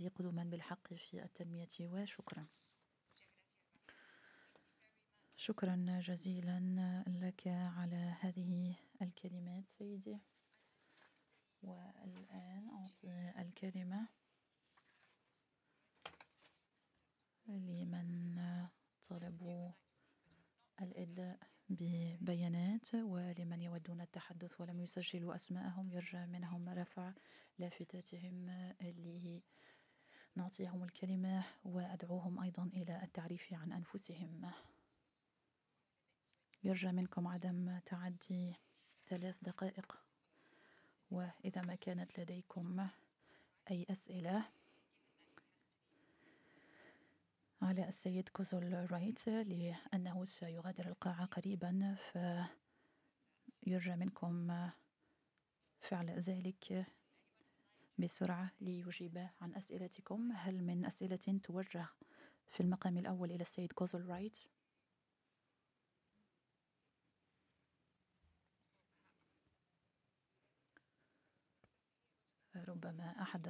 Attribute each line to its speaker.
Speaker 1: الذي قدما بالحق في التنمية. وشكرا. شكرا جزيلا لك على هذه الكلمات سيدي. والآن أعطي الكلمة لمن طلبوا الإدلاء ببيانات ولمن يودون التحدث ولم يسجلوا أسماءهم يرجى منهم رفع لافتاتهم لنعطيهم الكلمة وأدعوهم أيضا إلى التعريف عن أنفسهم. يرجى منكم عدم تعدي 3 دقائق. وإذا ما كانت لديكم أي أسئلة على السيد كوزل رايت لأنه سيغادر القاعة قريبا، فيرجى منكم فعل ذلك بسرعة ليجيب عن أسئلتكم. هل من أسئلة توجه في المقام الأول إلى السيد كوزل رايت؟ ربما أحد